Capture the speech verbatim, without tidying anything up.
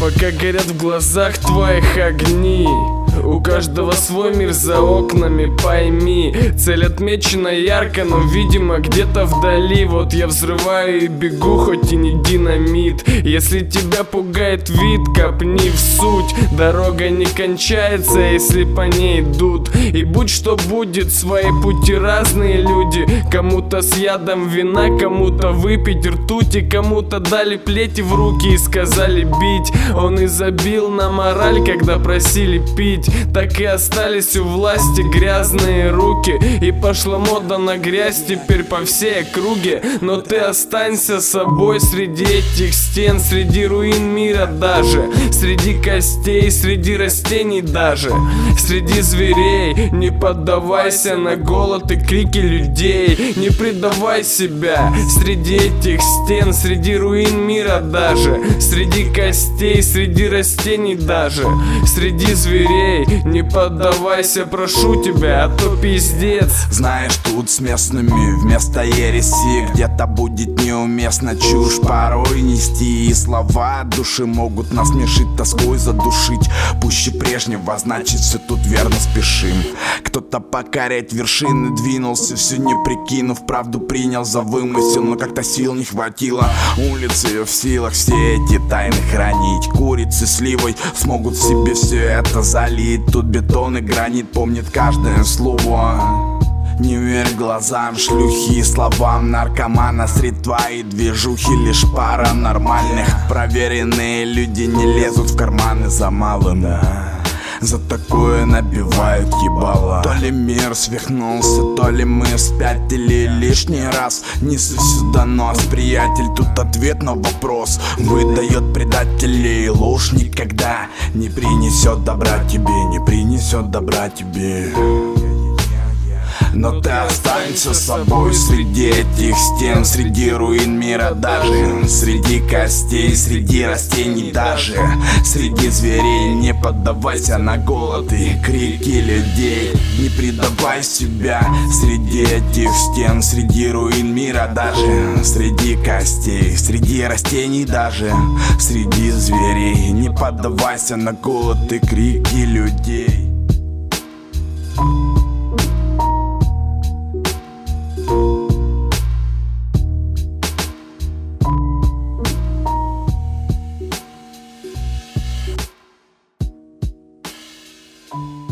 пока горят в глазах твоих огни. У каждого свой мир за окнами, пойми. Цель отмечена ярко, но видимо где-то вдали. Вот я взрываю и бегу, хоть и не динамит. Если тебя пугает вид, копни в суть. Дорога не кончается, если по ней идут. И будь что будет, свои пути разные люди. Кому-то с ядом вина, кому-то выпить ртути, кому-то дали плети в руки и сказали бить. Он и забил на мораль, когда просили пить. Так и остались у власти грязные руки. И пошла мода на грязь теперь по всей округе. Но ты останься собой среди этих стен, среди руин мира даже, среди костей, среди растений даже, среди зверей. Не поддавайся на голод и крики людей. Не предавай себя среди этих стен, среди руин мира даже, среди костей, среди растений даже, среди зверей. Не поддавайся, прошу тебя, а то пиздец. Знаешь, тут с местными вместо ереси где-то будет неуместно чушь порой нести. И слова от души могут насмешить, тоской задушить. Пуще прежнего, значит все тут верно спешим. Кто-то покорять вершины двинулся, все не прикинув, правду принял за вымысел. Но как-то сил не хватило, улицы в силах все эти тайны хранить. Курицы сливой смогут в себе все это залить. Тут бетон и гранит помнит каждое слово. Не верь глазам шлюхи, словам наркомана. Среди твоей движухи лишь пара нормальных. Проверенные люди не лезут в карманы за малым, да. За такое набивают ебало. То ли мир свихнулся, то ли мы спятили лишний раз. Неси сюда нос, приятель, тут ответ на вопрос. Выдает предателей ложь никогда не принесет добра тебе, не принесет добра тебе. Но ты останься собой среди этих стен, среди руин мира даже, среди костей, среди растений даже, среди зверей. Не поддавайся на голод и крики людей. Не предавай себя среди этих стен, среди руин мира даже, среди костей, среди растений даже, среди зверей. Не поддавайся на голод и крики людей. you